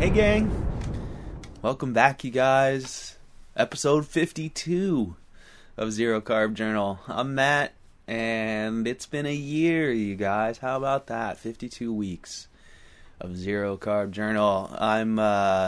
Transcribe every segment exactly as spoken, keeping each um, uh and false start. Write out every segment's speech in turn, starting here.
Hey gang, welcome back you guys. Episode fifty-two of Zero Carb Journal. I'm Matt, and it's been a year, you guys. How about that? fifty-two weeks of Zero Carb Journal. I'm uh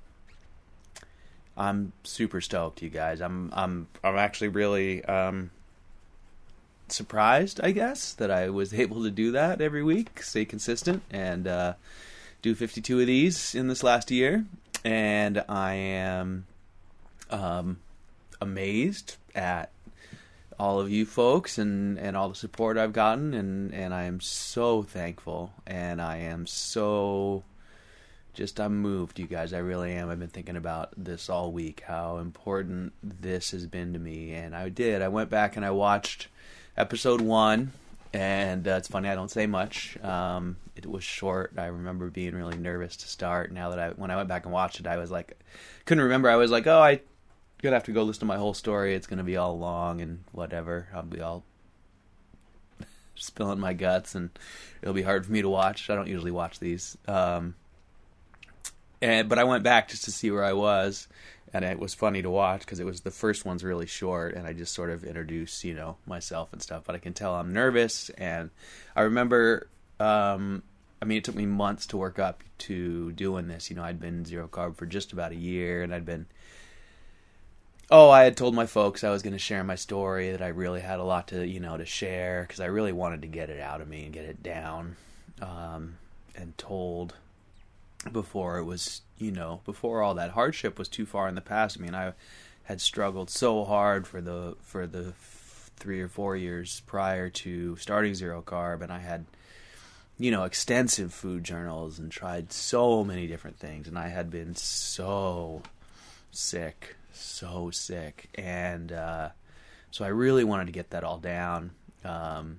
I'm super stoked, you guys. I'm I'm I'm actually really um surprised, I guess, that I was able to do that every week, stay consistent, and uh do fifty-two of these in this last year. And I am um, amazed at all of you folks and, and all the support I've gotten, and, and I am so thankful, and I am so just, I'm moved, you guys. I really am. I've been thinking about this all week, how important this has been to me, and I did. I went back and I watched episode one, and uh, it's funny, I don't say much. Um, it was short. I remember being really nervous to start. Now that I, when I went back and watched it, I was like, couldn't remember. I was like, oh, I gonna have to go listen to my whole story. It's gonna be all long and whatever. I'll be all spilling my guts, and it'll be hard for me to watch. I don't usually watch these. Um, and but I went back just to see where I was, and it was funny to watch because it was the first one's really short, and I just sort of introduced, you know, myself and stuff. But I can tell I'm nervous, and I remember. Um, I mean, it took me months to work up to doing this. You know, I'd been zero carb for just about a year, and I'd been, oh, I had told my folks I was going to share my story, that I really had a lot to, you know, to share, because I really wanted to get it out of me and get it down, um, and told before it was, you know, before all that hardship was too far in the past. I mean, I had struggled so hard for the, for the three or four years prior to starting zero carb, and I had, you know, extensive food journals and tried so many different things. And I had been so sick, so sick. And uh, so I really wanted to get that all down, um,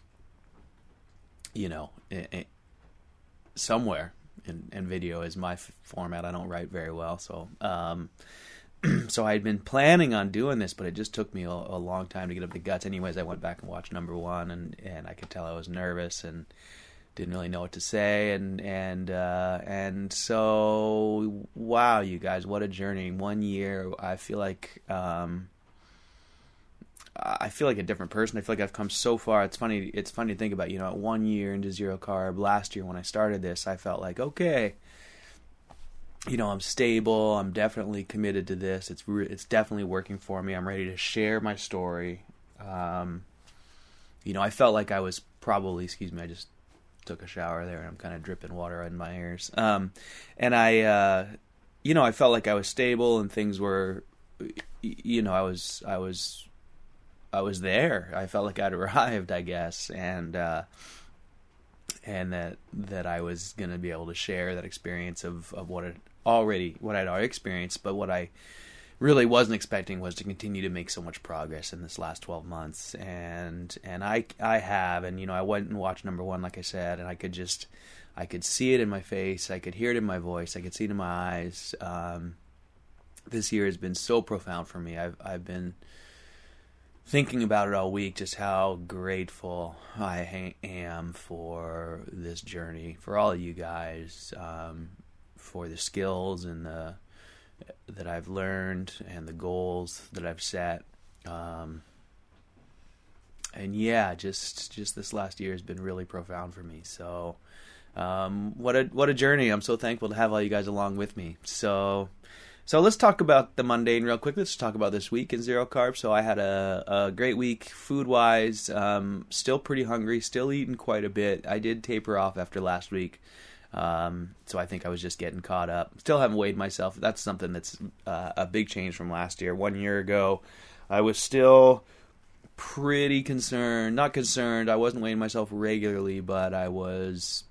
you know, it, it, somewhere. And, and video is my f- format. I don't write very well. So um, so I had been planning on doing this, but it just took me a, a long time to get up the guts. Anyways, I went back and watched number one, and, and I could tell I was nervous and didn't really know what to say, and and uh, and so wow, you guys, what a journey! One year, I feel like um, I feel like a different person. I feel like I've come so far. It's funny. It's funny to think about. You know, one year into zero carb, last year when I started this, I felt like, okay, you know, I'm stable. I'm definitely committed to this. It's re- it's definitely working for me. I'm ready to share my story. Um, you know, I felt like I was probably. Excuse me. I just took a shower there, and I'm kind of dripping water in my ears. Um, and I, uh, you know, I felt like I was stable, and things were, you know, I was, I was, I was there. I felt like I'd arrived, I guess, and uh, and that that I was going to be able to share that experience of of what it already, what I'd already experienced, but what I really wasn't expecting was to continue to make so much progress in this last twelve months, and and I I have, and you know, I went and watched number one, like I said, and I could just, I could see it in my face, I could hear it in my voice, I could see it in my eyes. Um, this year has been so profound for me. I've I've been thinking about it all week, just how grateful I ha- am for this journey, for all of you guys, um, for the skills and the that I've learned and the goals that I've set. Um, and yeah, just, just this last year has been really profound for me. So, um, what a, what a journey. I'm so thankful to have all you guys along with me. So, so let's talk about the mundane real quick. Let's talk about this week in zero carb. So I had a, a great week food wise, um, still pretty hungry, still eating quite a bit. I did taper off after last week. Um, so I think I was just getting caught up. Still haven't weighed myself. That's something that's uh, a big change from last year. One year ago, I was still pretty concerned. Not concerned. I wasn't weighing myself regularly, but I was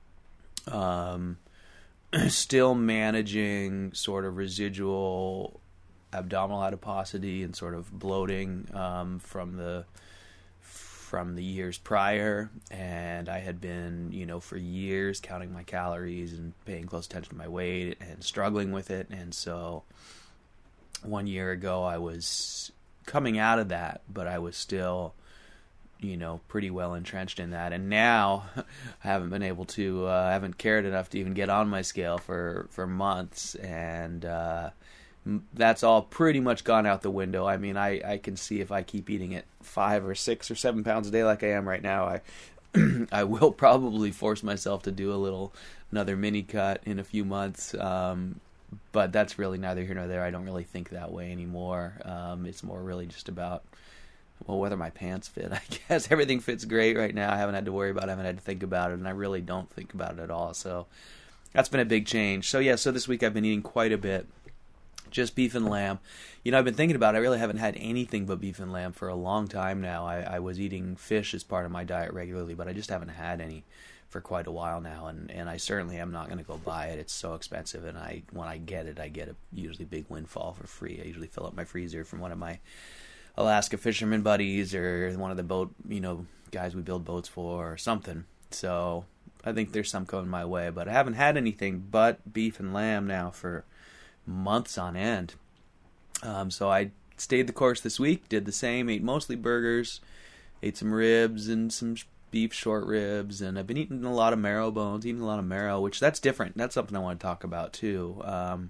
um, still managing sort of residual abdominal adiposity and sort of bloating um, from the from the years prior, and I had been, you know, for years counting my calories and paying close attention to my weight and struggling with it. And so one year ago I was coming out of that, but I was still you know, pretty well entrenched in that. And now I haven't been able to, uh, I haven't cared enough to even get on my scale for, for months. And uh, that's all pretty much gone out the window. I mean, I, I can see if I keep eating at five or six or seven pounds a day like I am right now, I I will probably force myself to do a little, another mini cut in a few months. Um, but that's really neither here nor there. I don't really think that way anymore. Um, it's more really just about, well, whether my pants fit. I guess everything fits great right now. I haven't had to worry about it. I haven't had to think about it, and I really don't think about it at all. So that's been a big change. So yeah, so this week I've been eating quite a bit. Just beef and lamb. You know, I've been thinking about it. I really haven't had anything but beef and lamb for a long time now. I, I was eating fish as part of my diet regularly, but I just haven't had any for quite a while now, and, and I certainly am not going to go buy it. It's so expensive, and I when I get it, I get a usually big windfall for free. I usually fill up my freezer from one of my Alaska fisherman buddies or one of the boat, you know, guys we build boats for or something. So I think there's some coming my way, but I haven't had anything but beef and lamb now for months on end. Um, so I stayed the course this week, did the same, ate mostly burgers, ate some ribs and some beef short ribs, and I've been eating a lot of marrow bones, eating a lot of marrow, which that's different. That's something I want to talk about too. Um,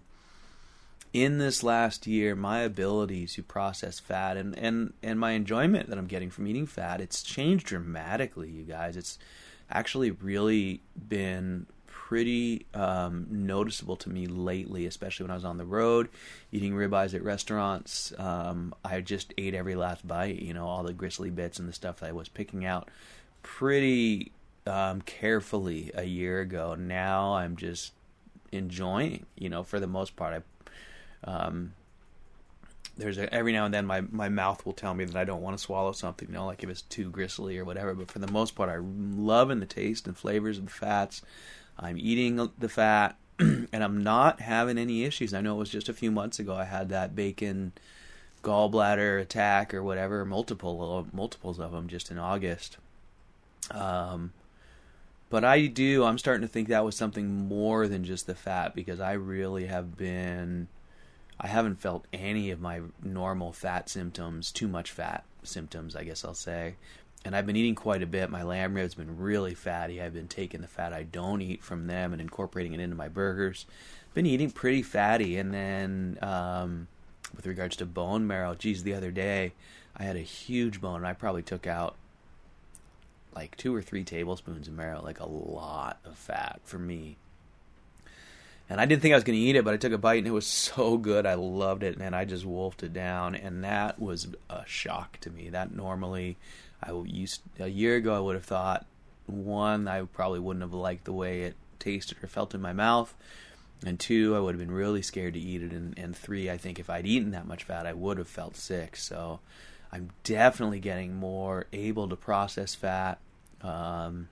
in this last year, my ability to process fat and, and, and my enjoyment that I'm getting from eating fat, it's changed dramatically, you guys. It's actually really been pretty um, noticeable to me lately, especially when I was on the road, eating ribeyes at restaurants. Um, I just ate every last bite, you know, all the gristly bits and the stuff that I was picking out pretty um, carefully a year ago. Now I'm just enjoying, you know, for the most part. I, um, there's a, every now and then my, my mouth will tell me that I don't want to swallow something, you know, like if it's too gristly or whatever. But for the most part, I'm loving the taste and flavors of the fats. I'm eating the fat, and I'm not having any issues. I know it was just a few months ago I had that bacon gallbladder attack or whatever, multiple multiples of them just in August. Um, but I do, I'm starting to think that was something more than just the fat, because I really have been, I haven't felt any of my normal fat symptoms, too much fat symptoms, I guess I'll say. And I've been eating quite a bit. My lamb ribs have been really fatty. I've been taking the fat I don't eat from them and incorporating it into my burgers. Been eating pretty fatty. And then um, with regards to bone marrow, geez, the other day I had a huge bone, and I probably took out like two or three tablespoons of marrow, like a lot of fat for me. And I didn't think I was going to eat it, but I took a bite, and it was so good. I loved it, and I just wolfed it down, and that was a shock to me. That normally, I used a year ago, I would have thought, one, I probably wouldn't have liked the way it tasted or felt in my mouth, and two, I would have been really scared to eat it, and, and three, I think if I'd eaten that much fat, I would have felt sick. So I'm definitely getting more able to process fat. Um,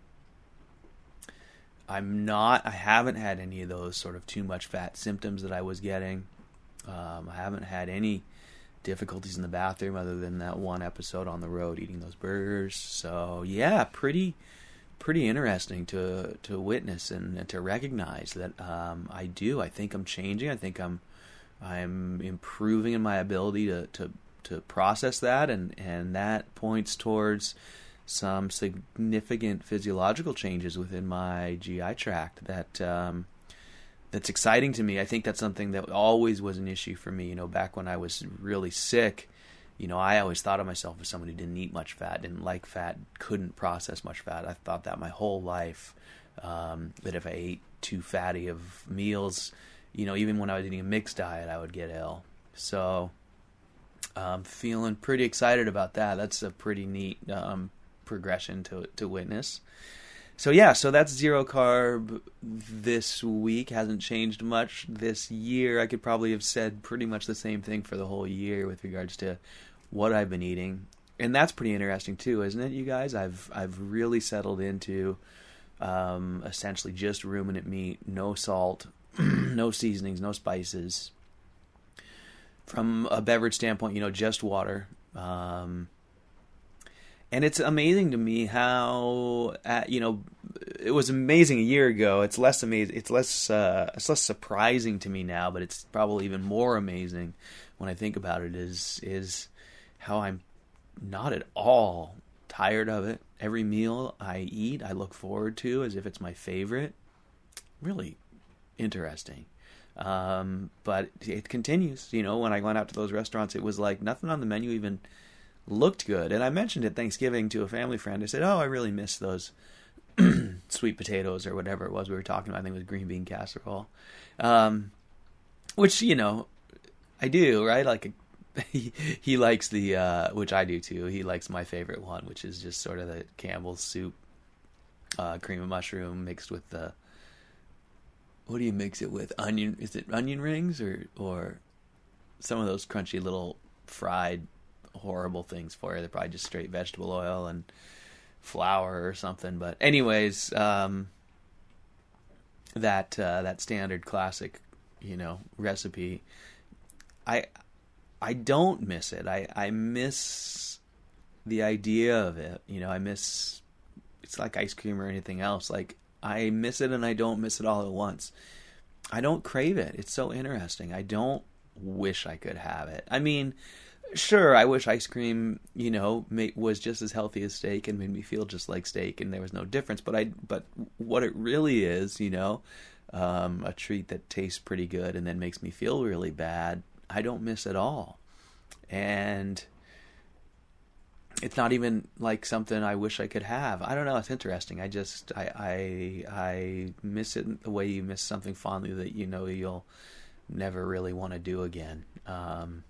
I'm not, I haven't had any of those sort of too much fat symptoms that I was getting. Um, I haven't had any difficulties in the bathroom other than that one episode on the road eating those burgers. So yeah, pretty, pretty interesting to, to witness and, and to recognize that, um, I do, I think I'm changing. I think I'm, I'm improving in my ability to, to, to process that. And, and that points towards some significant physiological changes within my G I tract that um, that's exciting to me. I think that's something that always was an issue for me. You know, back when I was really sick, you know, I always thought of myself as someone who didn't eat much fat, didn't like fat, couldn't process much fat. I thought that my whole life, um, that if I ate too fatty of meals, you know, even when I was eating a mixed diet, I would get ill. So I'm feeling pretty excited about that. That's a pretty neat um progression to to witness. So yeah, so that's zero carb this week. Hasn't changed much this year. I could probably have said pretty much the same thing for the whole year with regards to what I've been eating. And that's pretty interesting too, isn't it, you guys? I've I've really settled into um, essentially just ruminant meat, no salt, no seasonings, no spices. From a beverage standpoint, you know, just water. Um And it's amazing to me how, uh, you know, it was amazing a year ago. It's less amazing. It's less. Uh, it's less surprising to me now, but it's probably even more amazing when I think about it. Is is how I'm not at all tired of it. Every meal I eat, I look forward to as if it's my favorite. Really interesting. Um, but it continues. You know, when I went out to those restaurants, it was like nothing on the menu even looked good. And I mentioned at Thanksgiving to a family friend. I said, oh, I really miss those sweet potatoes or whatever it was we were talking about. I think it was green bean casserole. Um, which, you know, I do, right? Like, he, he likes the, uh, which I do too. He likes my favorite one, which is just sort of the Campbell's soup, uh, cream of mushroom mixed with the, what do you mix it with? Onion, is it onion rings or, or some of those crunchy little fried horrible things for you? They're probably just straight vegetable oil and flour or something. But anyways, um, that, uh, that standard classic, you know, recipe, I, I don't miss it. I, I miss the idea of it. You know, I miss, it's like ice cream or anything else. Like, I miss it and I don't miss it all at once. I don't crave it. It's so interesting. I don't wish I could have it. I mean, sure, I wish ice cream, you know, made, was just as healthy as steak and made me feel just like steak and there was no difference. But I, but what it really is, you know, um, a treat that tastes pretty good and then makes me feel really bad, I don't miss at all. And it's not even like something I wish I could have. I don't know. It's interesting. I just, I, I, I miss it the way you miss something fondly that you know you'll never really want to do again. Um,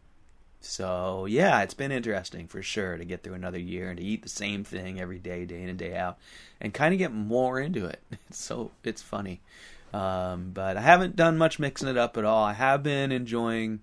so yeah, it's been interesting for sure to get through another year and to eat the same thing every day, day in and day out, and kind of get more into it. It's so, it's funny. Um, but I haven't done much mixing it up at all. I have been enjoying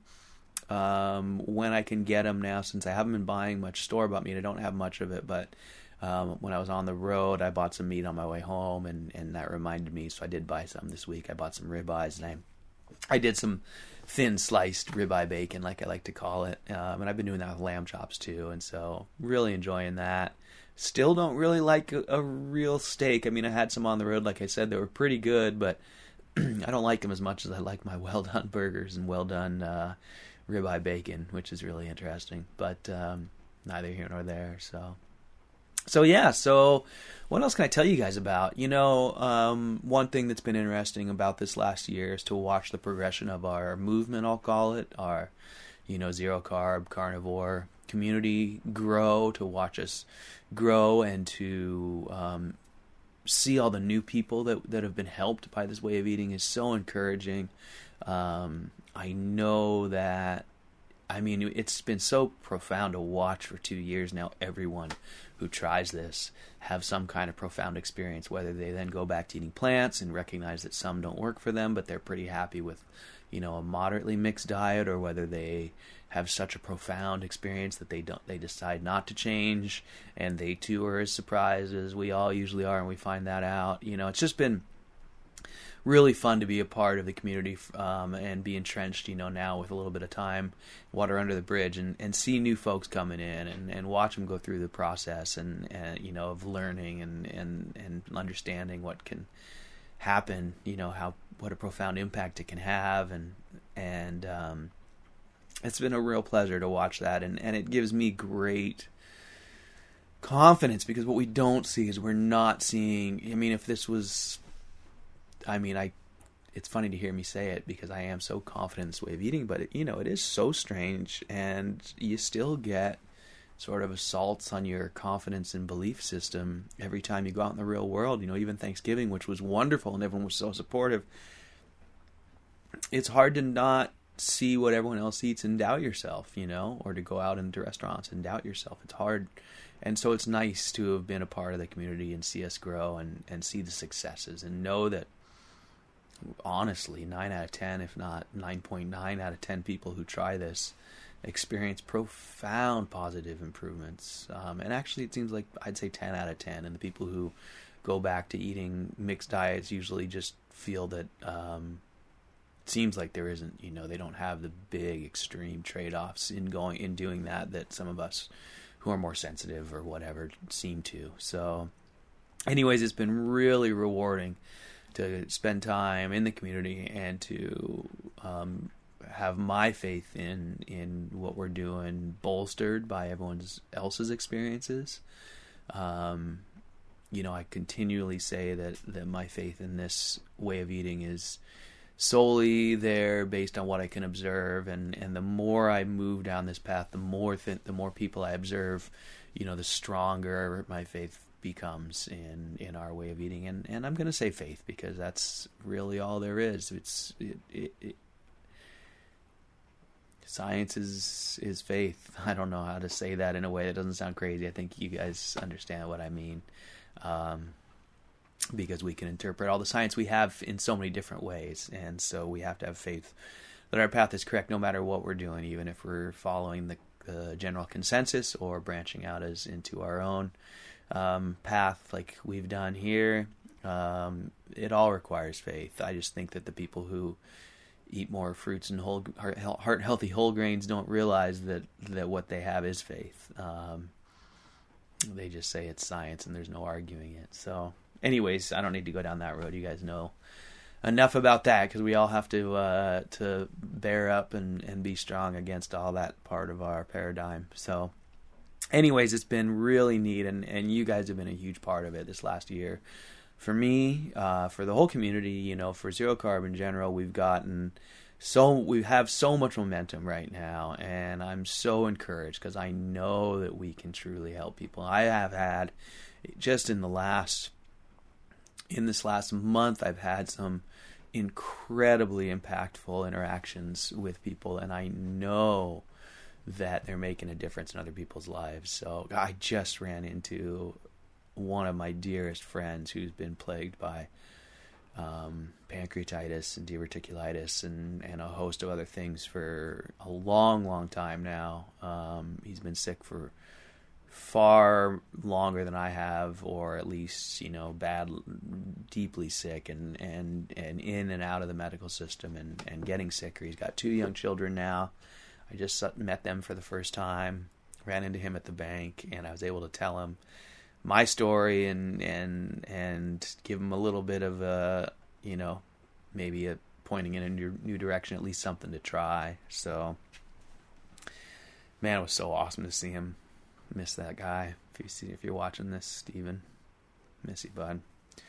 Um, when I can get them now, since I haven't been buying much store-bought meat. I don't have much of it, but um, when I was on the road, I bought some meat on my way home, and, and that reminded me, so I did buy some this week. I bought some ribeyes, and I, I did some thin-sliced ribeye bacon, like I like to call it, um, and I've been doing that with lamb chops, too, and so really enjoying that. Still don't really like a, a real steak. I mean, I had some on the road, like I said, they were pretty good, but I don't like them as much as I like my well-done burgers and well-done uh ribeye bacon, which is really interesting, but um, neither here nor there. So, so yeah. So, what else can I tell you guys about? You know, um, one thing that's been interesting about this last year is to watch the progression of our movement. I'll call it our, you know, zero carb carnivore community grow. To watch us grow and to um, see all the new people that that have been helped by this way of eating is so encouraging. Um, I know that, I mean, it's been so profound to watch for two years now. Everyone who tries this have some kind of profound experience, whether they then go back to eating plants and recognize that some don't work for them, but they're pretty happy with, you know, a moderately mixed diet, or whether they have such a profound experience that they don't, they decide not to change, and they too are as surprised as we all usually are, and we find that out. You know, it's just been really fun to be a part of the community, um, and be entrenched, you know, now with a little bit of time, water under the bridge, and, and see new folks coming in and, and watch them go through the process and, and you know, of learning and, and, and understanding what can happen, you know, how, what a profound impact it can have. And, and, um, it's been a real pleasure to watch that. And, and it gives me great confidence, because what we don't see is we're not seeing, I mean, if this was, I mean, I, it's funny to hear me say it because I am so confident in this way of eating, but it, you know, it is so strange, and you still get sort of assaults on your confidence and belief system every time you go out in the real world. You know, even Thanksgiving, which was wonderful and everyone was so supportive, it's hard to not see what everyone else eats and doubt yourself, you know, or to go out into restaurants and doubt yourself. It's hard. And so it's nice to have been a part of the community and see us grow and, and see the successes and know that, honestly, nine out of ten, if not nine point nine out of ten people who try this experience profound positive improvements. Um, and actually, it seems like I'd say ten out of ten. And the people who go back to eating mixed diets usually just feel that um, it seems like there isn't, you know, they don't have the big extreme trade-offs in going in doing that that some of us who are more sensitive or whatever seem to. So, anyways, it's been really rewarding to spend time in the community and to um, have my faith in in what we're doing bolstered by everyone else's experiences. Um, you know, I continually say that, that my faith in this way of eating is solely there based on what I can observe, and, and the more I move down this path, the more th- the more people I observe, you know, the stronger my faith becomes in, in our way of eating. And, and I'm going to say faith because that's really all there is. It's it, it, it, science is is faith. I don't know how to say that in a way that doesn't sound crazy. I think you guys understand what I mean. Um, because we can interpret all the science we have in so many different ways. And so we have to have faith that our path is correct no matter what we're doing, even if we're following the uh, general consensus or branching out as into our own um, path like we've done here. Um, it all requires faith. I just think that the people who eat more fruits and whole heart healthy whole grains don't realize that, that what they have is faith. Um, they just say it's science and there's no arguing it. So anyways, I don't need to go down that road. You guys know enough about that because we all have to uh, to bear up and, and be strong against all that part of our paradigm. So anyways, it's been really neat, and, and you guys have been a huge part of it this last year. For me, uh, for the whole community, you know, for Zero Carb in general, we've gotten so, we have so much momentum right now, and I'm so encouraged because I know that we can truly help people. I have had, just in the last, in this last month, I've had some incredibly impactful interactions with people, and I know that they're making a difference in other people's lives. So I just ran into one of my dearest friends who's been plagued by um, pancreatitis and diverticulitis and, and a host of other things for a long, long time now. Um, he's been sick for far longer than I have, or at least, you know, bad, deeply sick, and, and, and in and out of the medical system and, and getting sicker. He's got two young children now. I just met them for the first time, ran into him at the bank, and I was able to tell him my story and and and give him a little bit of a, you know, maybe a pointing in a new, new direction, at least something to try. So, man, it was so awesome to see him. Miss that guy. If you see, if you're watching this, Steven, miss you, bud.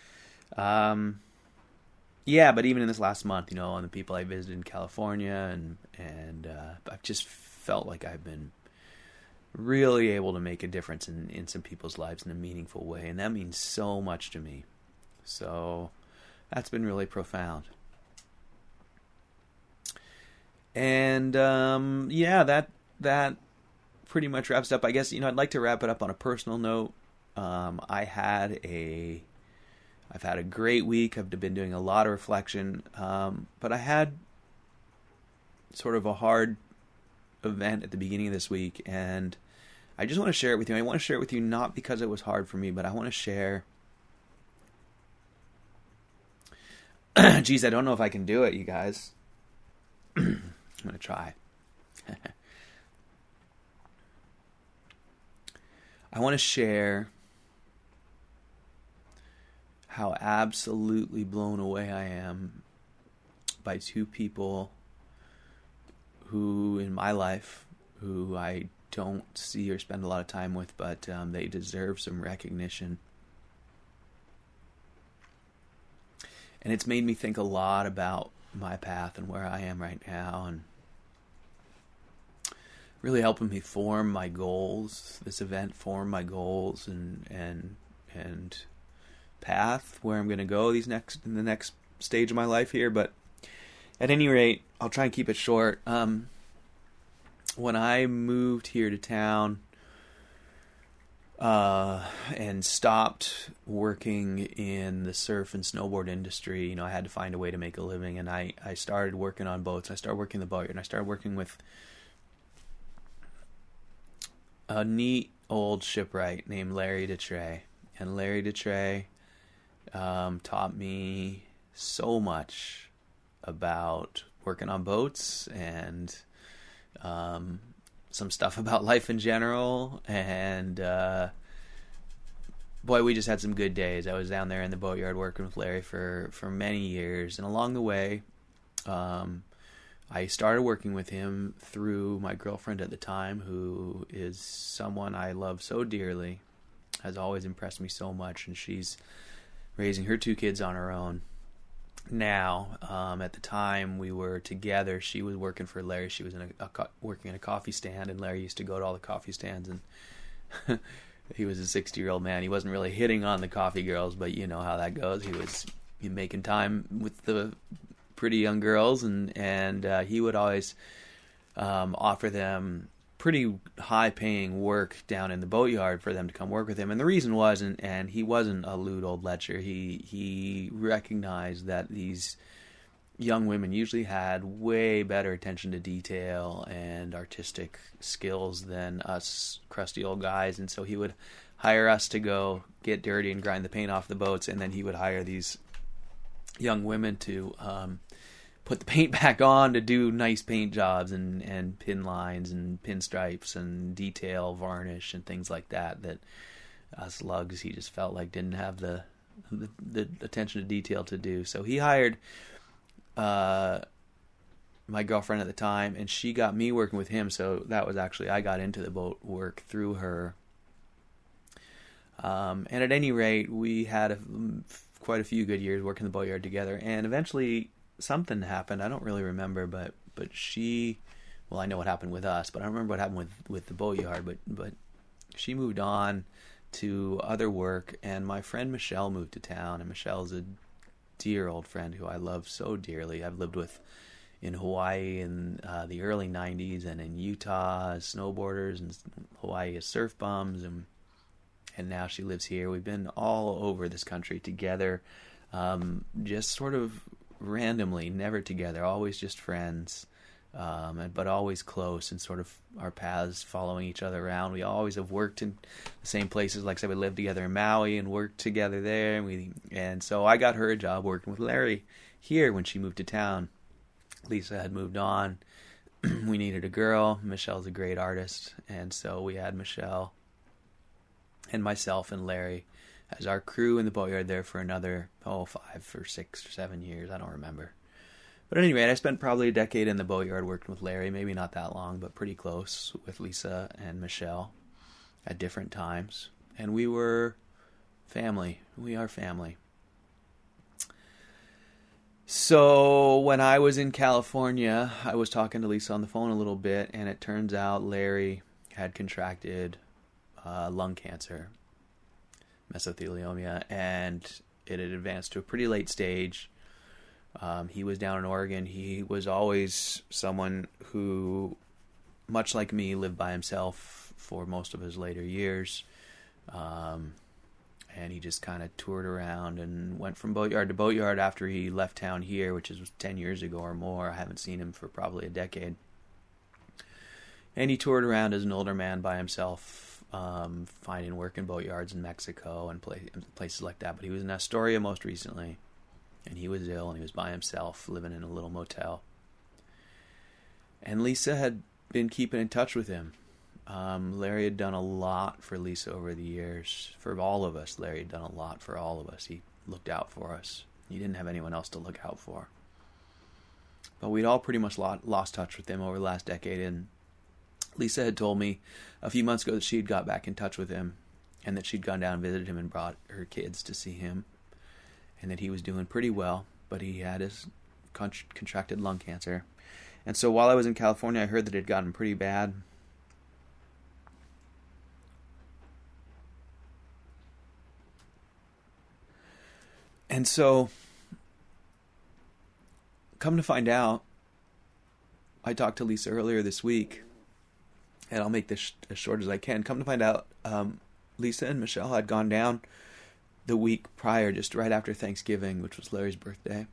Um, yeah, but even in this last month, you know, and the people I visited in California, and and uh, I've just felt like I've been really able to make a difference in, in some people's lives in a meaningful way, and that means so much to me. So that's been really profound. And um, yeah, that that pretty much wraps up. I guess, you know, I'd like to wrap it up on a personal note. Um, I had a, I've had a great week. I've been doing a lot of reflection, um, but I had sort of a hard event at the beginning of this week, and I just want to share it with you. I want to share it with you not because it was hard for me, but I want to share. Geez, I don't know if I can do it, you guys. I'm going to try. I want to share how absolutely blown away I am by two people who, in my life, who I don't see or spend a lot of time with, but um, they deserve some recognition. And it's made me think a lot about my path and where I am right now, and really helping me form my goals. This event formed my goals and and and path where I'm going to go these next in the next stage of my life here. But at any rate, I'll try and keep it short. Um, when I moved here to town uh, and stopped working in the surf and snowboard industry, you know, I had to find a way to make a living, and I, I started working on boats. I started working the boatyard, and I started working with a neat old shipwright named Larry DeTrey. And Larry DeTrey um, taught me so much about working on boats and um, some stuff about life in general. And uh, boy, we just had some good days. I was down there in the boatyard working with Larry for, for many years. And along the way, um, I started working with him through my girlfriend at the time, who is someone I love so dearly. has always impressed me so much, and she's raising her two kids on her own now. Um, at the time we were together, she was working for Larry. She was in a, a co- working in a coffee stand, and Larry used to go to all the coffee stands, and he was a sixty-year-old man. He wasn't really hitting on the coffee girls, but you know how that goes. He was making time with the pretty young girls, and and uh, he would always um, offer them pretty high-paying work down in the boatyard for them to come work with him. And the reason was, and, and he wasn't a lewd old lecher. He he recognized that these young women usually had way better attention to detail and artistic skills than us crusty old guys, and so he would hire us to go get dirty and grind the paint off the boats, and then he would hire these young women to um, put the paint back on, to do nice paint jobs and, and pin lines and pinstripes and detail varnish and things like that, that us lugs, he just felt like didn't have the, the, the attention to detail to do. So he hired uh, my girlfriend at the time, and she got me working with him, so that was actually, I got into the boat work through her. Um, and at any rate, we had a, quite a few good years working the boatyard together, and eventually something happened. I don't really remember, but but she, well, I know what happened with us, but I don't remember what happened with, with the boatyard, but, but she moved on to other work, and my friend Michelle moved to town, and Michelle's a dear old friend who I love so dearly. I've lived with in Hawaii in uh, the early nineties, and in Utah as snowboarders, and Hawaii as surf bums, and and now she lives here. We've been all over this country together, um, just sort of randomly, never together, always just friends, um, and, but always close, and sort of our paths following each other around. We always have worked in the same places. Like I said, we lived together in Maui and worked together there. And, we, and so I got her a job working with Larry here when she moved to town. Lisa had moved on. We needed a girl. Michelle's a great artist, and so we had Michelle and myself and Larry as our crew in the boatyard there for another, oh, five or six or seven years. I don't remember. But at any rate, I spent probably a decade in the boatyard working with Larry. Maybe not that long, but pretty close with Lisa and Michelle at different times. And we were family. We are family. So when I was in California, I was talking to Lisa on the phone a little bit, and it turns out Larry had contracted Uh, lung cancer, mesothelioma, and it had advanced to a pretty late stage. Um, he was down in Oregon. He was always someone who, much like me, lived by himself for most of his later years. Um, and he just kind of toured around and went from boatyard to boatyard after he left town here, which is ten years ago or more. I haven't seen him for probably a decade. And he toured around as an older man by himself, Um, finding work in boatyards in Mexico and play, places like that. But he was in Astoria most recently, and he was ill, and he was by himself, living in a little motel. And Lisa had been keeping in touch with him. Um, Larry had done a lot for Lisa over the years. For all of us, Larry had done a lot for all of us. He looked out for us. He didn't have anyone else to look out for. But we'd all pretty much lost touch with him over the last decade, and Lisa had told me a few months ago that she had got back in touch with him, and that she'd gone down and visited him and brought her kids to see him, and that he was doing pretty well, but he had his con- contracted lung cancer. And so while I was in California, I heard that it had gotten pretty bad. And so, come to find out, I talked to Lisa earlier this week, and I'll make this as short as I can. Come to find out, um, Lisa and Michelle had gone down the week prior, just right after Thanksgiving, which was Larry's birthday.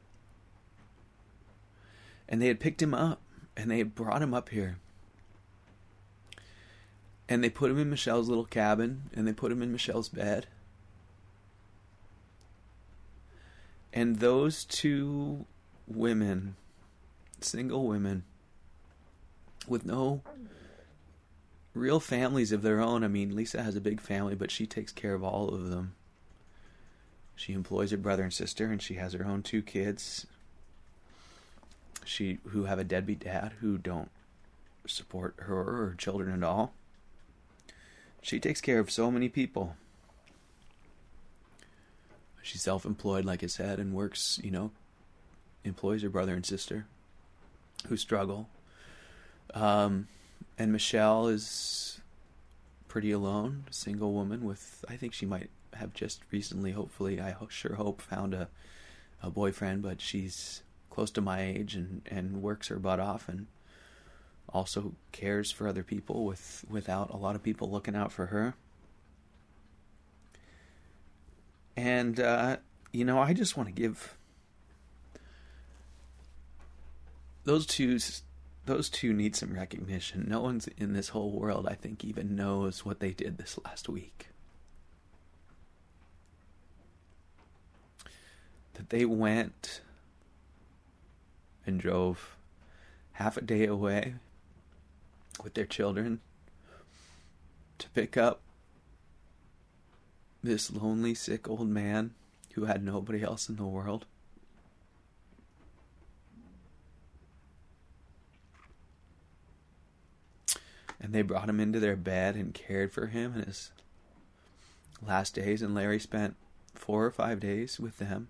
And they had picked him up, and they had brought him up here. And they put him in Michelle's little cabin, and they put him in Michelle's bed. And those two women, single women, with no real families of their own. I mean, Lisa has a big family, but she takes care of all of them. She employs her brother and sister, and she has her own two kids. She who have a deadbeat dad who don't support her or her children at all. She takes care of so many people. She's self-employed, like I said, and works, you know, employs her brother and sister who struggle. Um, and Michelle is pretty alone, single woman with, I think she might have just recently, hopefully, I ho- sure hope, found a, a boyfriend, but she's close to my age and, and works her butt off and also cares for other people with without a lot of people looking out for her. And, uh, you know, I just want to give those two, those two need some recognition. No one's in this whole world, I think, even knows what they did this last week. That they went and drove half a day away with their children to pick up this lonely, sick old man who had nobody else in the world. And they brought him into their bed and cared for him in his last days. And Larry spent four or five days with them.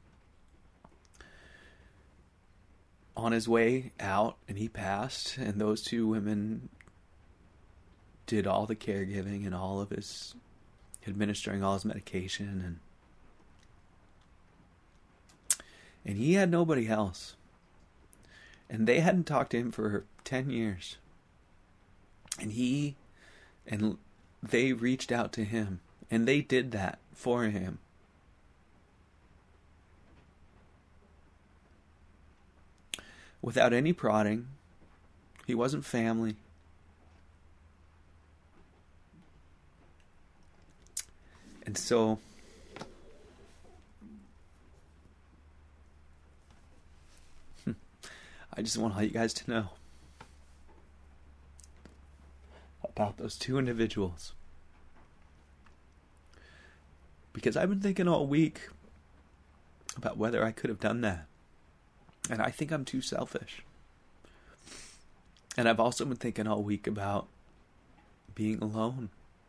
On his way out, and he passed, and those two women did all the caregiving and all of his administering all his medication, and and he had nobody else. And they hadn't talked to him for ten years. And he and they reached out to him, and they did that for him. Without any prodding. He wasn't family. And so I just want all you guys to know about those two individuals. Because I've been thinking all week about whether I could have done that. And I think I'm too selfish. And I've also been thinking all week about being alone.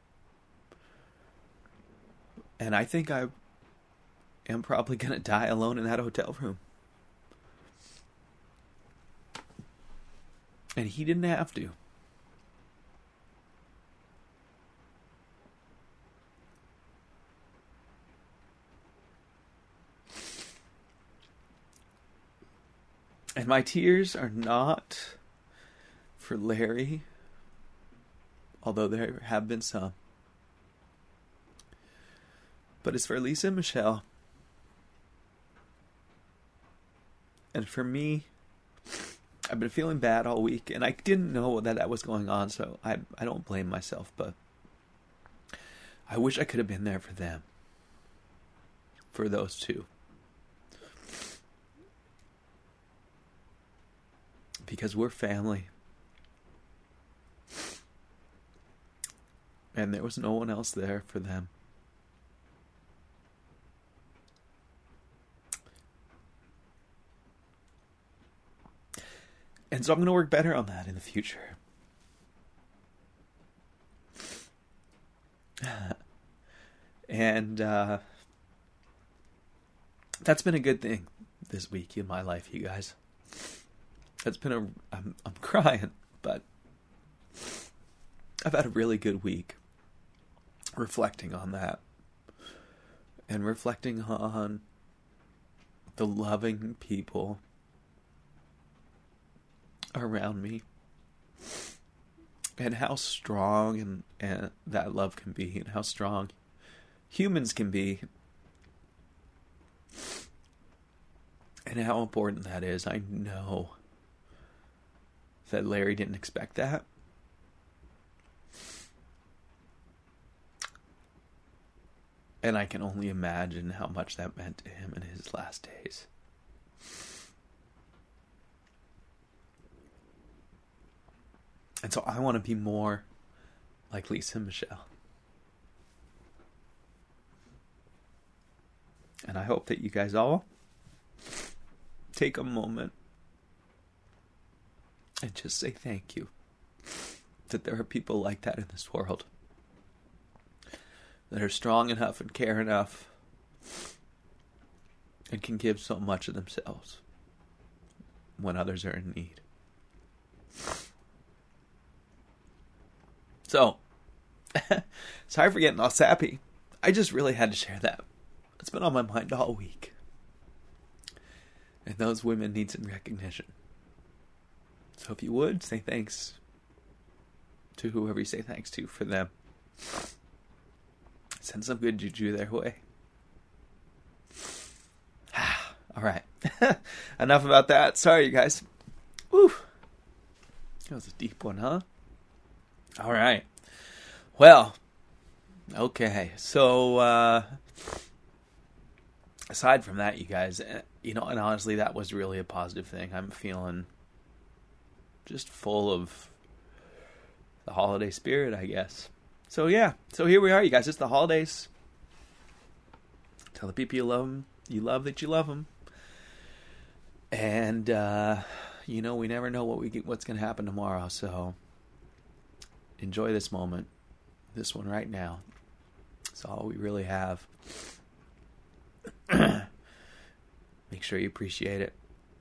And I think I am probably going to die alone in that hotel room. And he didn't have to. And my tears are not for Larry, although there have been some. But it's for Lisa and Michelle. And for me, I've been feeling bad all week, and I didn't know that that was going on, so I I don't blame myself, but I wish I could have been there for them. For those two. Because we're family. And there was no one else there for them. And so I'm going to work better on that in the future. And uh, that's been a good thing this week in my life, you guys. It's been a... I'm, I'm crying, but I've had a really good week reflecting on that. And reflecting on the loving people around me. And how strong and, and that love can be. And how strong humans can be. And how important that is. I know that Larry didn't expect that. And I can only imagine how much that meant to him in his last days. And so I want to be more like Lisa and Michelle. And I hope that you guys all take a moment and just say thank you that there are people like that in this world that are strong enough and care enough and can give so much of themselves when others are in need. So, sorry for getting all sappy. I just really had to share that. It's been on my mind all week. And those women need some recognition. So if you would, say thanks to whoever you say thanks to for them. Send some good juju their way. All right. Enough about that. Sorry, you guys. Woo. That was a deep one, huh? All right. Well, okay. So, uh, aside from that, you guys, you know, and honestly, that was really a positive thing. I'm feeling just full of the holiday spirit, I guess. So, yeah. So here we are, you guys. It's the holidays. Tell the people you love them. You love that you love them. And, uh, you know, we never know what we get, what's going to happen tomorrow. So enjoy this moment, this one right now. It's all we really have. Make sure you appreciate it.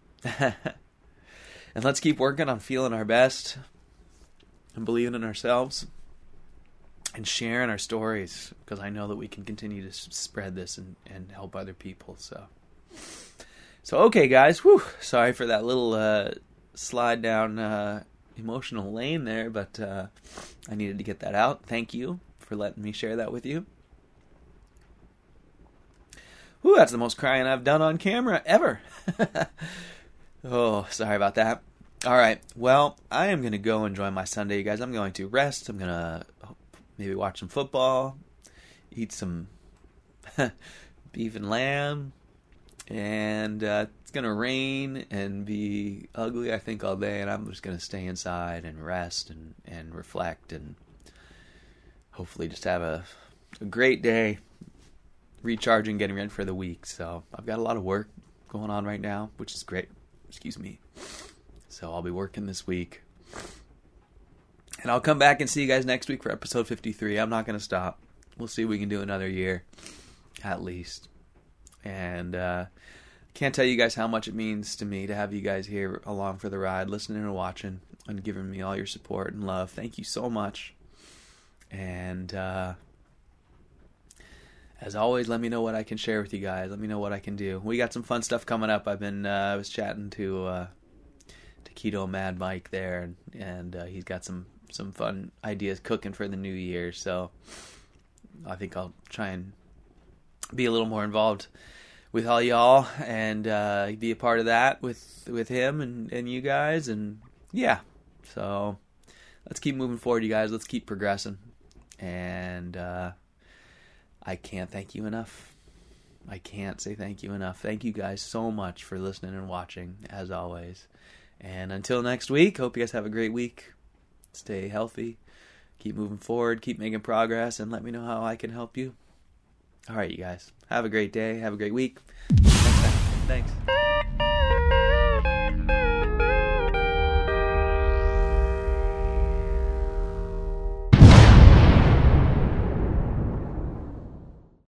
And let's keep working on feeling our best and believing in ourselves and sharing our stories, because I know that we can continue to spread this and, and help other people. So, so okay, guys. Whew, sorry for that little uh, slide down uh, emotional lane there, but uh, I needed to get that out. Thank you for letting me share that with you. Whew, that's the most crying I've done on camera ever. Oh, sorry about that. All right. Well, I am going to go enjoy my Sunday, you guys. I'm going to rest. I'm going to maybe watch some football, eat some beef and lamb, and uh, it's going to rain and be ugly, I think, all day, and I'm just going to stay inside and rest and, and reflect and hopefully just have a, a great day, recharging, getting ready for the week. So I've got a lot of work going on right now, which is great. Excuse me. So I'll be working this week. And I'll come back and see you guys next week for episode fifty-three. I'm not going to stop. We'll see if we can do another year, at least. And uh, can't tell you guys how much it means to me to have you guys here along for the ride, listening and watching, and giving me all your support and love. Thank you so much. And uh, as always, let me know what I can share with you guys. Let me know what I can do. We got some fun stuff coming up. I've been, uh, I was chatting to uh, to Keto Mad Mike there, and, and uh, he's got some, some fun ideas cooking for the new year. So I think I'll try and be a little more involved with all y'all and uh, be a part of that with with him and, and you guys. And yeah, so let's keep moving forward, you guys. Let's keep progressing. And uh, I can't thank you enough. I can't say thank you enough. Thank you guys so much for listening and watching, as always. And until next week, hope you guys have a great week. Stay healthy. Keep moving forward. Keep making progress. And let me know how I can help you. All right, you guys. Have a great day. Have a great week. Next time. Thanks.